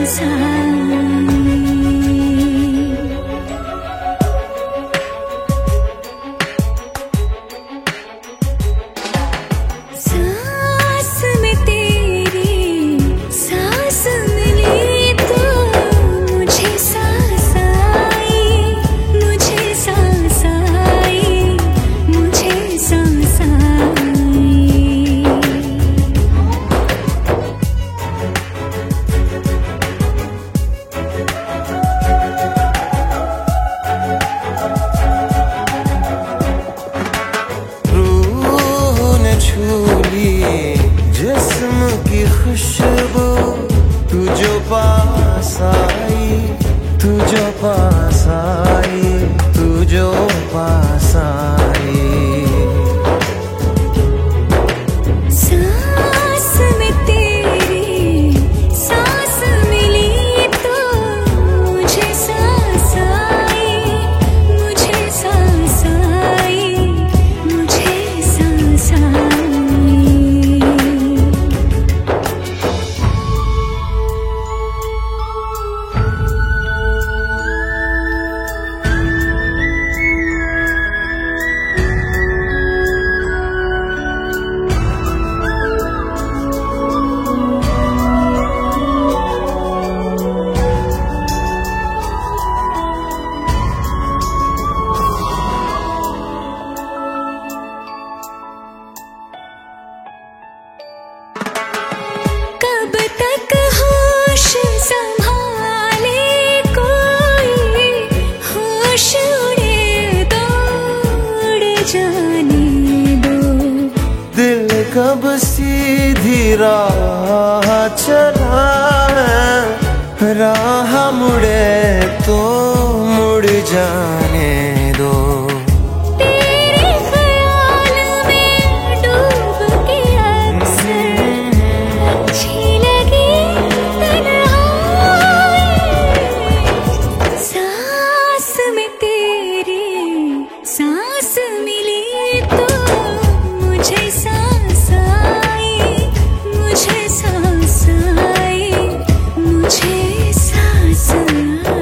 जिस्म की खुशबू तू जो पास आई, तू जो पास आई, तू जो पास आई। सांस में तेरी सांस मिली तो मुझे सांस आई, मुझे सांस आई, मुझे सांस आई। कब तक होश संभाले कोई, होश उड़े तो उड़ जाने दो। दिल कब सीधी राह चला है, राह मुड़े तो मुड़ जाने दो। तेरे ख्याल में डूब के अक्सर अच्छी लगी तन्हाई। सांस में तेरी सांस मिली तो मुझे सांस आई, मुझे सांस आई, मुझे सांस आई।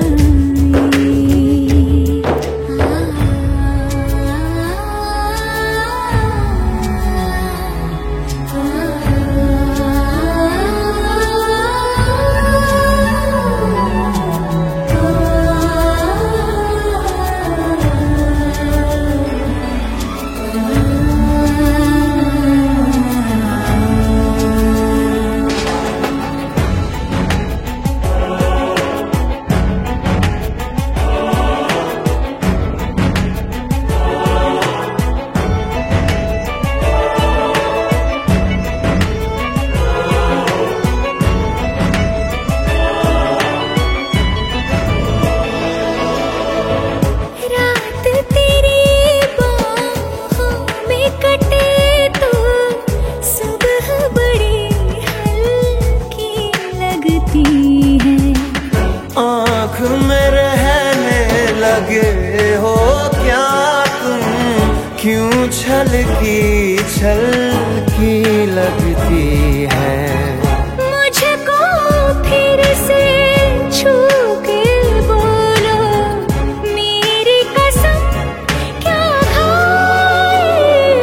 आँख में रहने लगे हो क्या तुम, क्यों छलकी छलकी लगती है। मुझको फिर से छू के बोलो, मेरी कसम क्या खाए।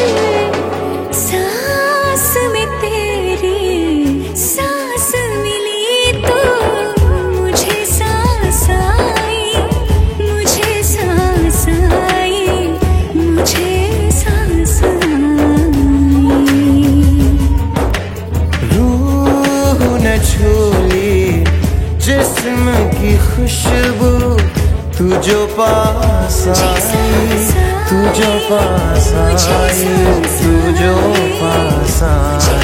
सांस में तेरी सांस मिली तो मुझे सांस आई, मुझे सांस आई, मुझे सांस आई। रूह ने छू ली जिस्म की खुशबू तू जो पास आई, तू जो पास आई, तू जो पास आई।